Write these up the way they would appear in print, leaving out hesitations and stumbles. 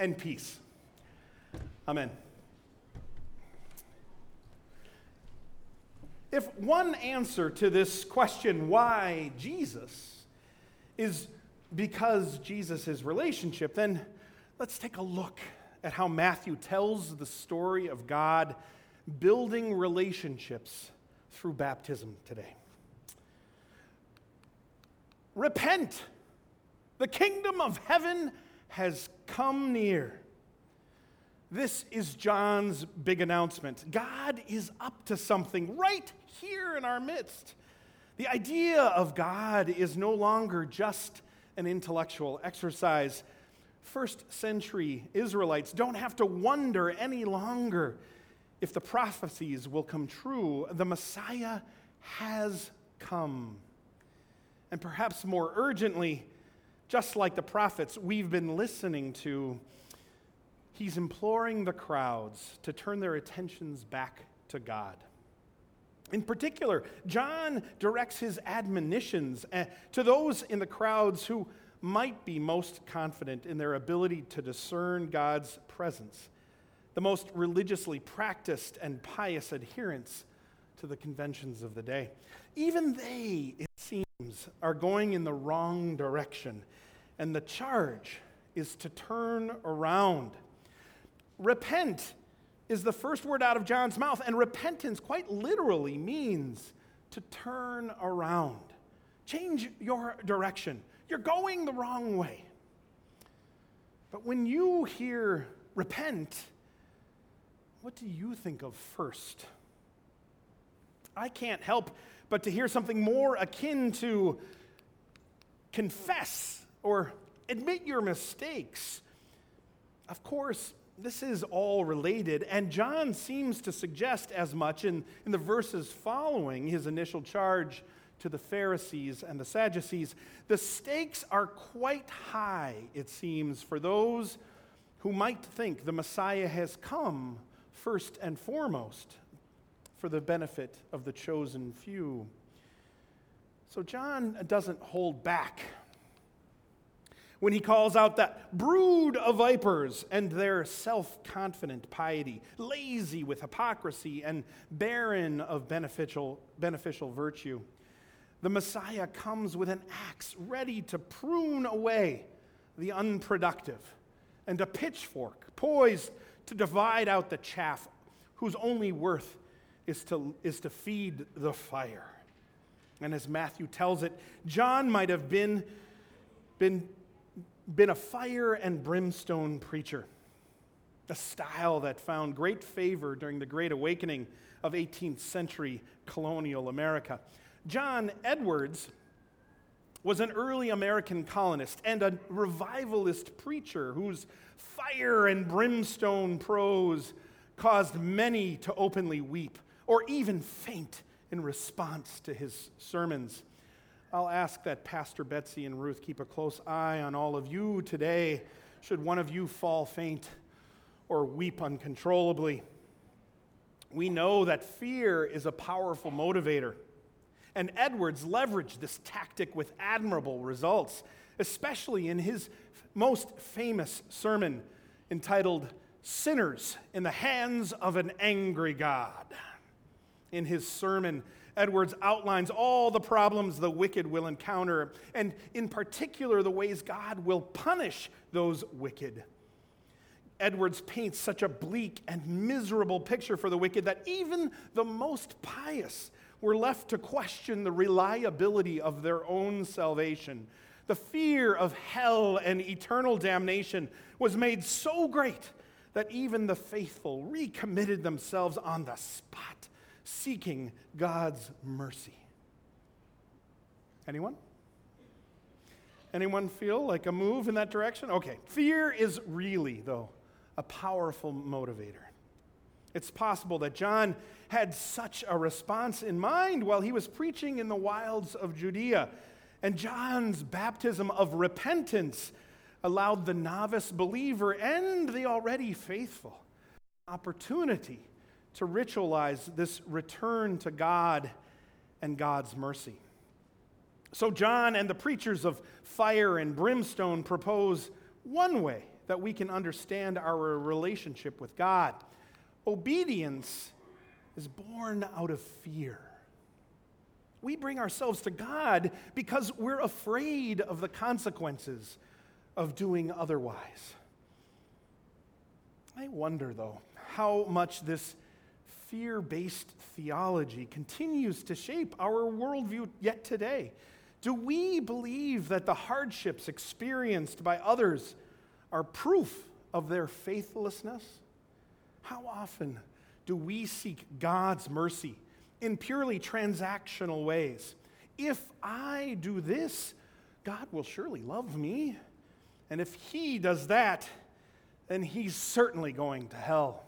and peace. Amen. If one answer to this question, why Jesus, is because Jesus' relationship, then let's take a look at how Matthew tells the story of God building relationships through baptism today. Repent! The kingdom of heaven has come near. This is John's big announcement. God is up to something right here in our midst. The idea of God is no longer just an intellectual exercise. First century Israelites don't have to wonder any longer if the prophecies will come true. The Messiah has come. And perhaps more urgently, just like the prophets we've been listening to, he's imploring the crowds to turn their attentions back to God. In particular, John directs his admonitions to those in the crowds who might be most confident in their ability to discern God's presence, the most religiously practiced and pious adherents to the conventions of the day. Even they, it seems, are going in the wrong direction, and the charge is to turn around. Repent is the first word out of John's mouth, and repentance quite literally means to turn around. Change your direction. You're going the wrong way. But when you hear repent, what do you think of first? I can't help but to hear something more akin to confess or admit your mistakes. Of course, this is all related, and John seems to suggest as much in the verses following his initial charge to the Pharisees and the Sadducees. The stakes are quite high, it seems, for those who might think the Messiah has come first and foremost for the benefit of the chosen few. So John doesn't hold back when he calls out that brood of vipers and their self-confident piety, lazy with hypocrisy and barren of beneficial virtue. The Messiah comes with an axe ready to prune away the unproductive and a pitchfork poised to divide out the chaff whose only worth is to feed the fire. And as Matthew tells it, John might have been a fire and brimstone preacher, a style that found great favor during the Great Awakening of 18th century colonial America. John Edwards was an early American colonist and a revivalist preacher whose fire and brimstone prose caused many to openly weep or even faint in response to his sermons. I'll ask that Pastor Betsy and Ruth keep a close eye on all of you today, should one of you fall faint or weep uncontrollably. We know that fear is a powerful motivator, and Edwards leveraged this tactic with admirable results, especially in his most famous sermon entitled "Sinners in the Hands of an Angry God." In his sermon, Edwards outlines all the problems the wicked will encounter, and in particular, the ways God will punish those wicked. Edwards paints such a bleak and miserable picture for the wicked that even the most pious were left to question the reliability of their own salvation. The fear of hell and eternal damnation was made so great that even the faithful recommitted themselves on the spot, seeking God's mercy. Anyone? Anyone feel like a move in that direction? Okay. Fear is really, though, a powerful motivator. It's possible that John had such a response in mind while he was preaching in the wilds of Judea. And John's baptism of repentance allowed the novice believer and the already faithful opportunity to ritualize this return to God and God's mercy. So John and the preachers of fire and brimstone propose one way that we can understand our relationship with God. Obedience is born out of fear. We bring ourselves to God because we're afraid of the consequences of doing otherwise. I wonder, though, how much this fear-based theology continues to shape our worldview yet today. Do we believe that the hardships experienced by others are proof of their faithlessness? How often do we seek God's mercy in purely transactional ways? If I do this, God will surely love me. And if he does that, then he's certainly going to hell.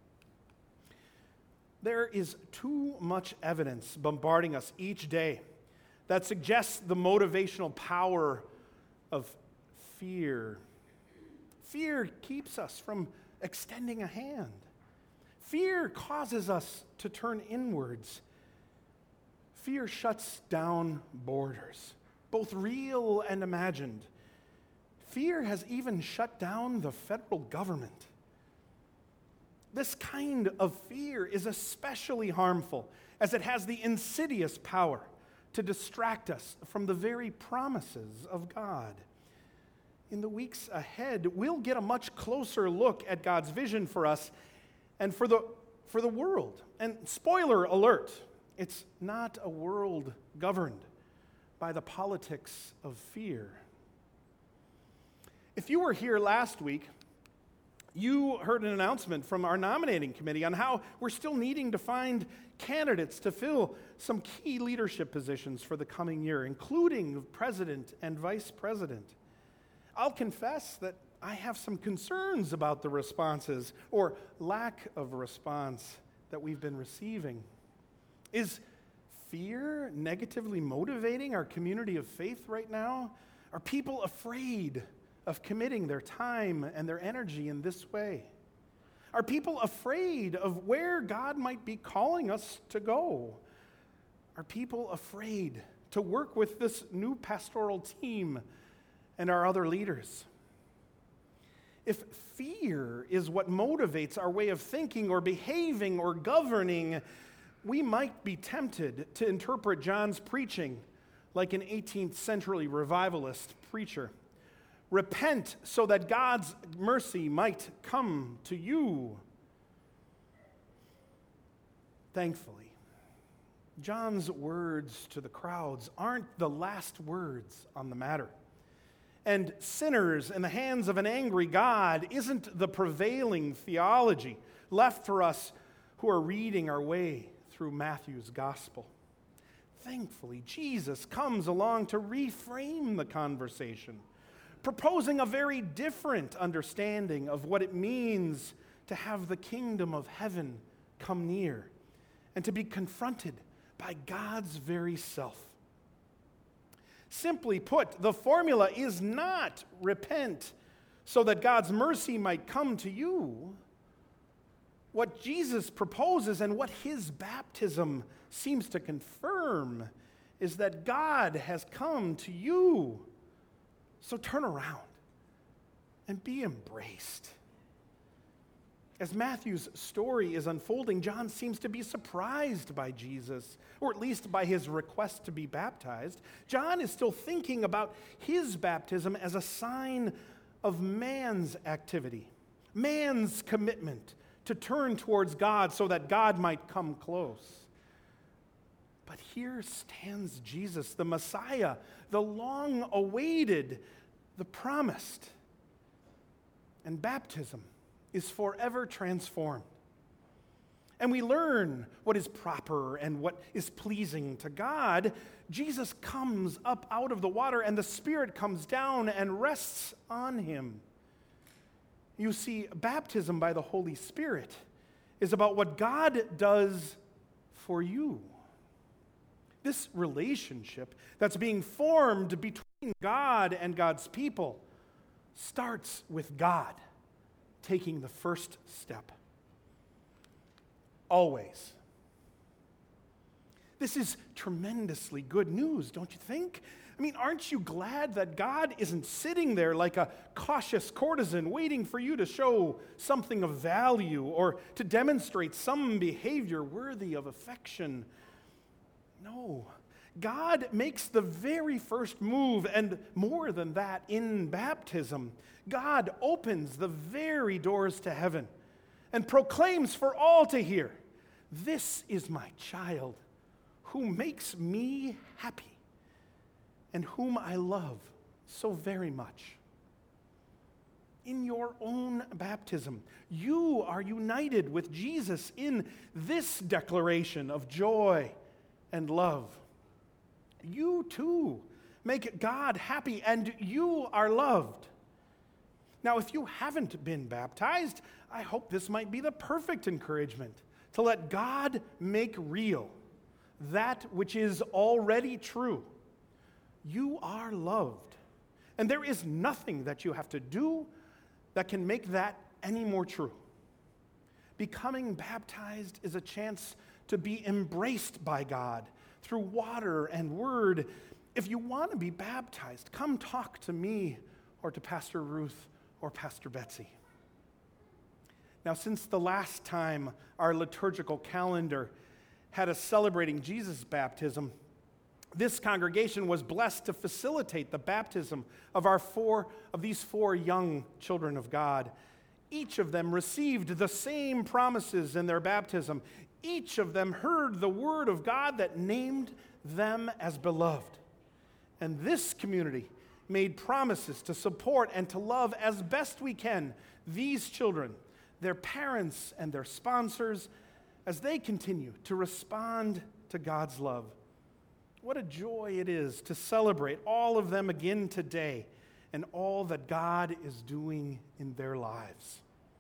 There is too much evidence bombarding us each day that suggests the motivational power of fear. Fear keeps us from extending a hand. Fear causes us to turn inwards. Fear shuts down borders, both real and imagined. Fear has even shut down the federal government. This kind of fear is especially harmful as it has the insidious power to distract us from the very promises of God. In the weeks ahead, we'll get a much closer look at God's vision for us and for the world. And spoiler alert, it's not a world governed by the politics of fear. If you were here last week, you heard an announcement from our nominating committee on how we're still needing to find candidates to fill some key leadership positions for the coming year, including president and vice president. I'll confess that I have some concerns about the responses or lack of response that we've been receiving. Is fear negatively motivating our community of faith right now? Are people afraid of committing their time and their energy in this way? Are people afraid of where God might be calling us to go? Are people afraid to work with this new pastoral team and our other leaders? If fear is what motivates our way of thinking or behaving or governing, we might be tempted to interpret John's preaching like an 18th century revivalist preacher. Repent so that God's mercy might come to you. Thankfully, John's words to the crowds aren't the last words on the matter. And sinners in the hands of an angry God isn't the prevailing theology left for us who are reading our way through Matthew's gospel. Thankfully, Jesus comes along to reframe the conversation, proposing a very different understanding of what it means to have the kingdom of heaven come near and to be confronted by God's very self. Simply put, the formula is not repent so that God's mercy might come to you. What Jesus proposes and what his baptism seems to confirm is that God has come to you. So turn around and be embraced. As Matthew's story is unfolding, John seems to be surprised by Jesus, or at least by his request to be baptized. John is still thinking about his baptism as a sign of man's activity, man's commitment to turn towards God so that God might come close. But here stands Jesus, the Messiah, the long-awaited, the promised. And baptism is forever transformed. And we learn what is proper and what is pleasing to God. Jesus comes up out of the water, and the Spirit comes down and rests on him. You see, baptism by the Holy Spirit is about what God does for you. This relationship that's being formed between God and God's people starts with God taking the first step. Always. This is tremendously good news, don't you think? I mean, aren't you glad that God isn't sitting there like a cautious courtesan waiting for you to show something of value or to demonstrate some behavior worthy of affection? No. God makes the very first move, and more than that, in baptism. God opens the very doors to heaven and proclaims for all to hear, "This is my child, who makes me happy, and whom I love so very much." In your own baptism, you are united with Jesus in this declaration of joy and love. You too make God happy, and you are loved. Now, if you haven't been baptized, I hope this might be the perfect encouragement to let God make real that which is already true. You are loved, and there is nothing that you have to do that can make that any more true. Becoming baptized is a chance to be embraced by God through water and word. If you want to be baptized, come talk to me or to Pastor Ruth or Pastor Betsy. Now, since the last time our liturgical calendar had us celebrating Jesus' baptism, this congregation was blessed to facilitate the baptism of these four young children of God. Each of them received the same promises in their baptism. Each of them heard the word of God that named them as beloved. And this community made promises to support and to love as best we can these children, their parents, and their sponsors as they continue to respond to God's love. What a joy it is to celebrate all of them again today and all that God is doing in their lives.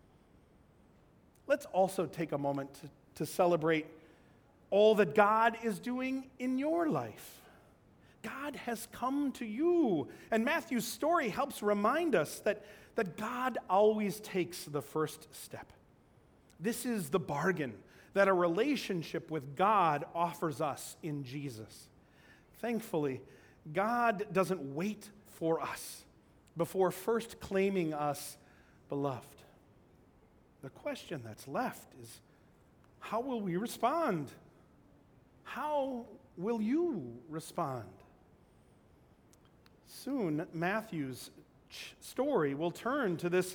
Let's also take a moment to celebrate all that God is doing in your life. God has come to you. And Matthew's story helps remind us that God always takes the first step. This is the bargain that a relationship with God offers us in Jesus. Thankfully, God doesn't wait for us before first claiming us beloved. The question that's left is, how will we respond? How will you respond? Soon, Matthew's story will return to this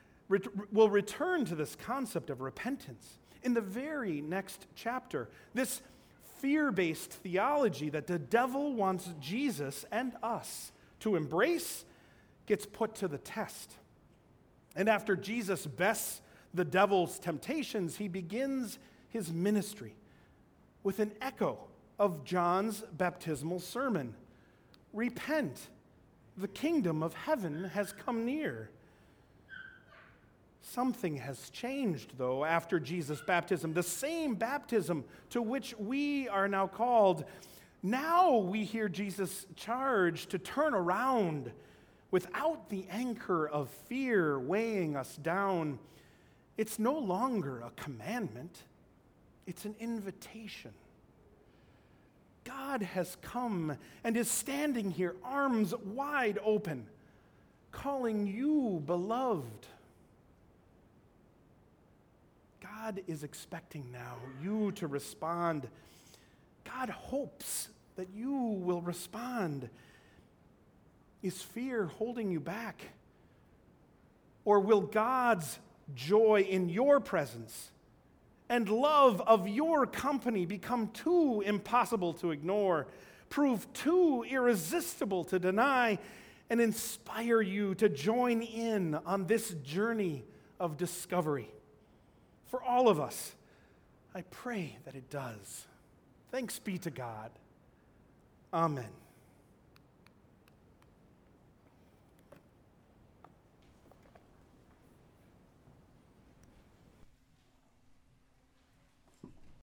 concept of repentance. In the very next chapter, this fear-based theology that the devil wants Jesus and us to embrace gets put to the test. And after Jesus bests the devil's temptations, he begins his ministry with an echo of John's baptismal sermon. Repent, the kingdom of heaven has come near. Something has changed, though, after Jesus' baptism, the same baptism to which we are now called. Now we hear Jesus' charge to turn around without the anchor of fear weighing us down. It's no longer a commandment, it's an invitation. God has come and is standing here, arms wide open, calling you beloved. God is expecting now you to respond. God hopes that you will respond. Is fear holding you back? Or will God's joy in your presence and love of your company become too impossible to ignore, prove too irresistible to deny, and inspire you to join in on this journey of discovery? For all of us, I pray that it does. Thanks be to God. Amen.